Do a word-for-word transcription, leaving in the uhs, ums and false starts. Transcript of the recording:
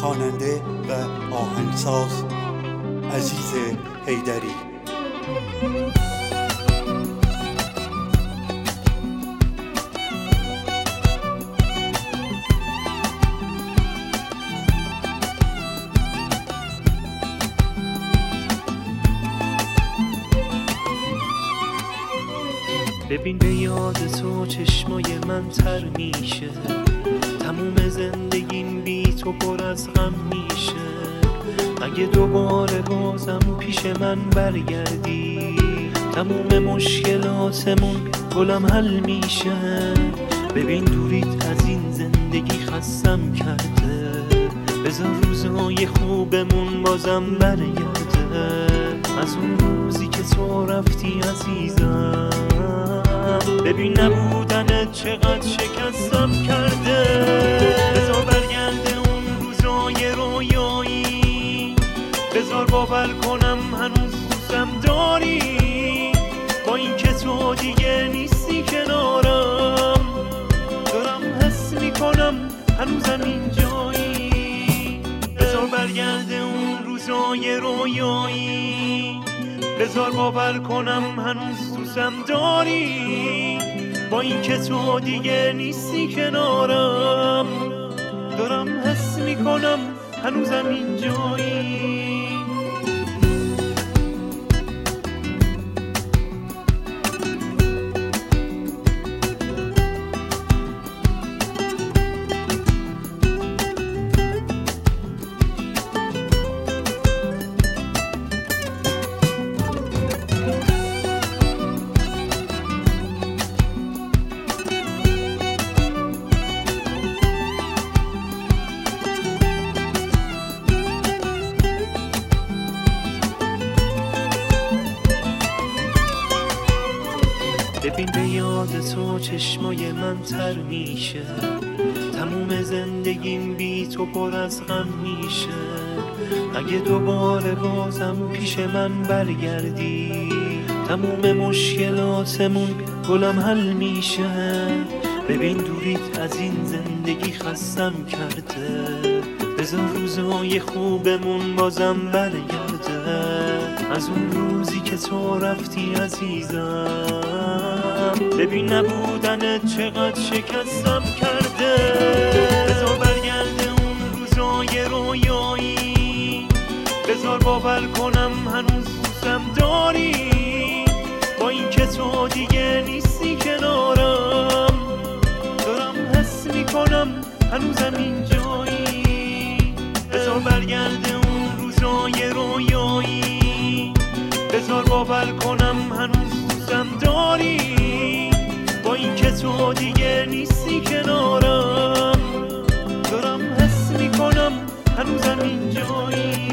خواننده و آهنگساز عزیز حیدری. ببین به یاد تو چشمای من تر میشه، تموم زندگیم بی تو پر از غم میشه. اگه دوباره بازم پیش من برگردی، تموم مشکلاتمون گلم حل میشه. ببین دوریت از این زندگی خستم کرده، بذار روزهای خوبمون بازم برگرده. از اون روزی که تو رفتی عزیزم، ببین نبودنت چقدر شکستم کرده. بذار برگرده اون روزای رویایی، بذار باور کنم هنوز دوستم داری. با این که تو دیگه نیستی کنارم، دارم حس میکنم هنوزم اینجایی. بذار برگرده اون روزای رویایی، بذار باور کنم هنوز دوستم داری. با این که تو دیگه نیستی کنارم، دارم حس میکنم هنوزم اینجایی. ببین به یاد تو چشمای من تر میشه، تموم زندگیم بی تو پر از غم میشه. اگه دوباره بازم پیش من برگردی، تموم مشکلاتمون گلم حل میشه. ببین دوریت از این زندگی خستم کرده، بذار روزهای خوبمون بازم برگرده. از اون روزی که تو رفتی عزیزم، ببین نبودنت چقدر شکستم کرده. بذار برگرده اون روزای رویایی، بذار باور کنم هنوز دوستم داری. با این که تو دیگه نیستی کنارم، دارم حس میکنم هنوزم اینجایی. بذار برگرده اون روزای رویایی، بذار باور کنم هنوز دوستم داری. با این که تو دیگه نیستی کنارم، دارم حس میکنم هنوزم اینجایی.